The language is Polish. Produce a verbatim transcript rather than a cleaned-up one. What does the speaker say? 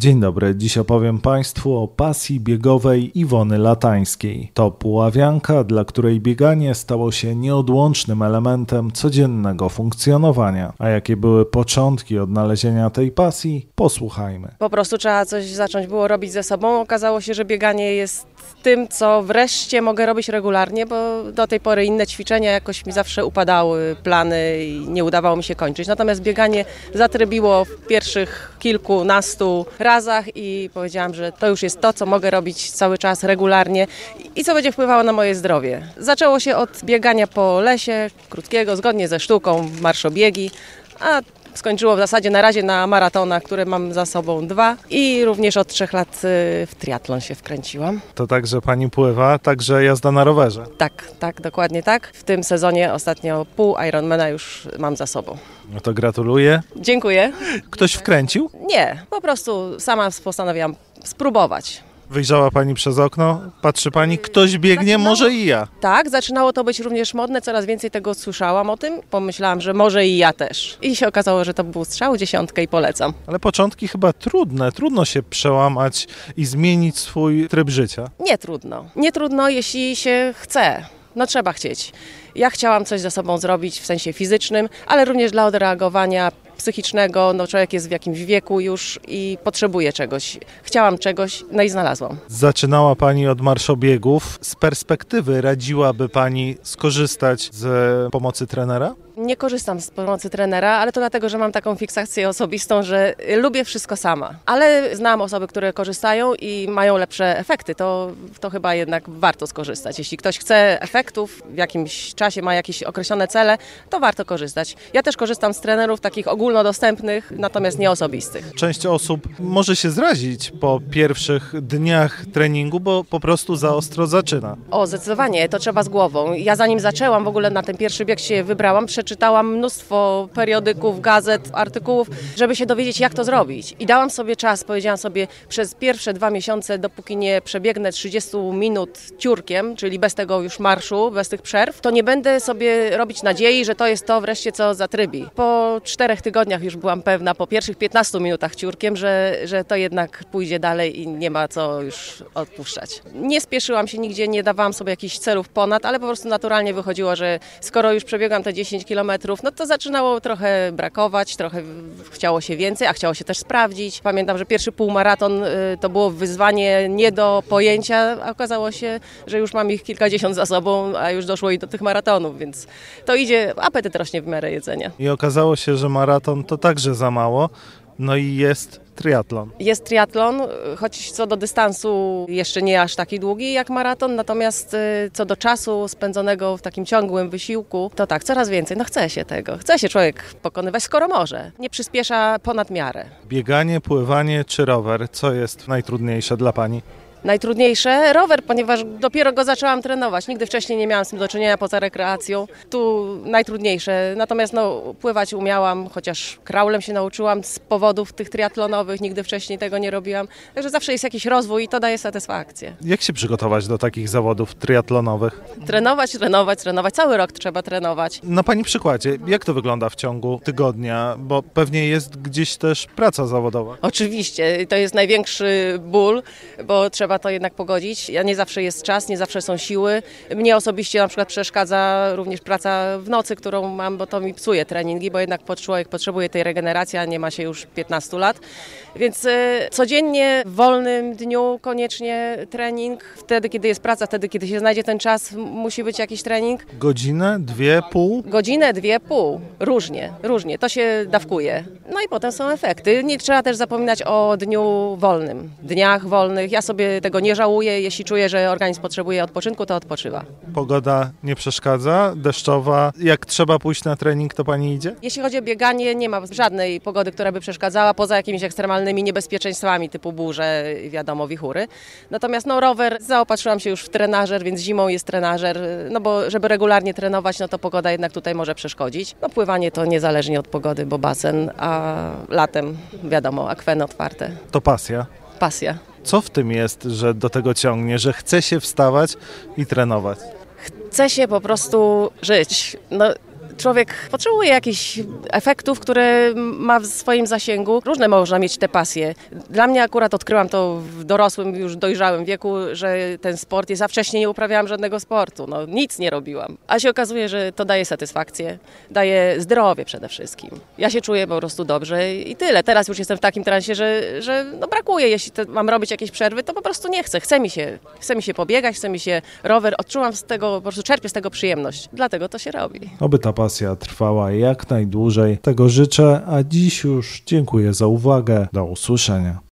Dzień dobry, dziś opowiem Państwu o pasji biegowej Iwony Latańskiej. To puławianka, dla której bieganie stało się nieodłącznym elementem codziennego funkcjonowania. A jakie były początki odnalezienia tej pasji? Posłuchajmy. Po prostu trzeba coś zacząć było robić ze sobą. Okazało się, że bieganie jest tym, co wreszcie mogę robić regularnie, bo do tej pory inne ćwiczenia jakoś mi zawsze upadały, plany i nie udawało mi się kończyć. Natomiast bieganie zatrybiło w pierwszych kilkunastu razach i powiedziałam, że to już jest to, co mogę robić cały czas regularnie i co będzie wpływało na moje zdrowie. Zaczęło się od biegania po lesie, krótkiego, zgodnie ze sztuką, marszobiegi, a skończyło w zasadzie na razie na maratonach, które mam za sobą dwa i również od trzech lat w triatlon się wkręciłam. To także Pani pływa, także jazda na rowerze? Tak, tak, dokładnie tak. W tym sezonie ostatnio pół Ironmana już mam za sobą. No to gratuluję. Dziękuję. Ktoś wkręcił? Nie, po prostu sama postanowiłam spróbować. Wyjrzała Pani przez okno, patrzy Pani, ktoś biegnie, Zaczynało, może i ja. Tak, zaczynało to być również modne, coraz więcej tego słyszałam o tym. Pomyślałam, że może i ja też. I się okazało, że to był strzał, dziesiątkę i polecam. Ale początki chyba trudne, trudno się przełamać i zmienić swój tryb życia. Nie trudno, nie trudno, jeśli się chce. No trzeba chcieć. Ja chciałam coś ze sobą zrobić w sensie fizycznym, ale również dla odreagowania psychicznego. No człowiek jest w jakimś wieku już i potrzebuje czegoś. Chciałam czegoś, no i znalazłam. Zaczynała Pani od marszobiegów. Z perspektywy radziłaby Pani skorzystać z pomocy trenera? Nie korzystam z pomocy trenera, ale to dlatego, że mam taką fiksację osobistą, że lubię wszystko sama. Ale znam osoby, które korzystają i mają lepsze efekty. To, to chyba jednak warto skorzystać. Jeśli ktoś chce efektów, w jakimś czasie ma jakieś określone cele, to warto korzystać. Ja też korzystam z trenerów takich ogólnodostępnych, natomiast nie osobistych. Część osób może się zrazić po pierwszych dniach treningu, bo po prostu za ostro zaczyna. O, zdecydowanie, to trzeba z głową. Ja zanim zaczęłam, w ogóle na ten pierwszy bieg się wybrałam, przeczytałam mnóstwo periodyków, gazet, artykułów, żeby się dowiedzieć, jak to zrobić. I dałam sobie czas, powiedziałam sobie, przez pierwsze dwa miesiące, dopóki nie przebiegnę trzydzieści minut ciurkiem, czyli bez tego już marszu, bez tych przerw, to nie będę sobie robić nadziei, że to jest to wreszcie, co zatrybi. Po czterech tygodniach już byłam pewna, po pierwszych piętnastu minutach ciurkiem, że, że to jednak pójdzie dalej i nie ma co już odpuszczać. Nie spieszyłam się nigdzie, nie dawałam sobie jakichś celów ponad, ale po prostu naturalnie wychodziło, że skoro już przebiegłam te dziesięć kilometrów, no to zaczynało trochę brakować, trochę chciało się więcej, a chciało się też sprawdzić. Pamiętam, że pierwszy półmaraton to było wyzwanie nie do pojęcia, a okazało się, że już mam ich kilkadziesiąt za sobą, a już doszło i do tych maratonów, więc to idzie, apetyt rośnie w miarę jedzenia. I okazało się, że maraton to także za mało, no i jest triatlon. Jest triatlon, choć co do dystansu jeszcze nie aż taki długi jak maraton, natomiast co do czasu spędzonego w takim ciągłym wysiłku, to tak, coraz więcej. No chce się tego. Chce się człowiek pokonywać, skoro może. Nie przyspiesza ponad miarę. Bieganie, pływanie czy rower? Co jest najtrudniejsze dla Pani? Najtrudniejsze rower, ponieważ dopiero go zaczęłam trenować. Nigdy wcześniej nie miałam z tym do czynienia poza rekreacją. Tu najtrudniejsze. Natomiast no, pływać umiałam, chociaż kraulem się nauczyłam z powodów tych triatlonowych. Nigdy wcześniej tego nie robiłam. Także zawsze jest jakiś rozwój i to daje satysfakcję. Jak się przygotować do takich zawodów triatlonowych? Trenować, trenować, trenować. Cały rok trzeba trenować. Na Pani przykładzie, jak to wygląda w ciągu tygodnia? Bo pewnie jest gdzieś też praca zawodowa. Oczywiście. To jest największy ból, bo trzeba to jednak pogodzić. Ja nie zawsze jest czas, nie zawsze są siły. Mnie osobiście na przykład przeszkadza również praca w nocy, którą mam, bo to mi psuje treningi, bo jednak człowiek potrzebuje tej regeneracji, a nie ma się już piętnastu lat. Więc y, codziennie w wolnym dniu koniecznie trening. Wtedy, kiedy jest praca, wtedy, kiedy się znajdzie ten czas, musi być jakiś trening. Godzinę, dwie, pół? Godzinę, dwie, pół. Różnie, różnie. To się dawkuje. No i potem są efekty. Nie trzeba też zapominać o dniu wolnym, dniach wolnych. Ja sobie tego nie żałuję. Jeśli czuję, że organizm potrzebuje odpoczynku, to odpoczywa. Pogoda nie przeszkadza, deszczowa. Jak trzeba pójść na trening, to Pani idzie? Jeśli chodzi o bieganie, nie ma żadnej pogody, która by przeszkadzała, poza jakimiś ekstremalnymi niebezpieczeństwami typu burze, wiadomo, wichury. Natomiast no, rower, zaopatrzyłam się już w trenażer, więc zimą jest trenażer, no bo żeby regularnie trenować, no to pogoda jednak tutaj może przeszkodzić. No pływanie to niezależnie od pogody, bo basen, a latem, wiadomo, akweny otwarte. To pasja? Pasja. Co w tym jest, że do tego ciągnie, że chce się wstawać i trenować? Chce się po prostu żyć. No, Człowiek potrzebuje jakichś efektów, które ma w swoim zasięgu. Różne można mieć te pasje. Dla mnie akurat odkryłam to w dorosłym, już dojrzałym wieku, że ten sport jest, a wcześniej nie uprawiałam żadnego sportu. No, nic nie robiłam. A się okazuje, że to daje satysfakcję, daje zdrowie przede wszystkim. Ja się czuję po prostu dobrze i tyle. Teraz już jestem w takim transie, że, że no brakuje. Jeśli to mam robić jakieś przerwy, to po prostu nie chcę. Chce mi się, chce mi się pobiegać, chce mi się rower. Odczułam z tego, po prostu czerpię z tego przyjemność. Dlatego to się robi. Oby ta pasja trwała jak najdłużej. Tego życzę, a dziś już dziękuję za uwagę. Do usłyszenia.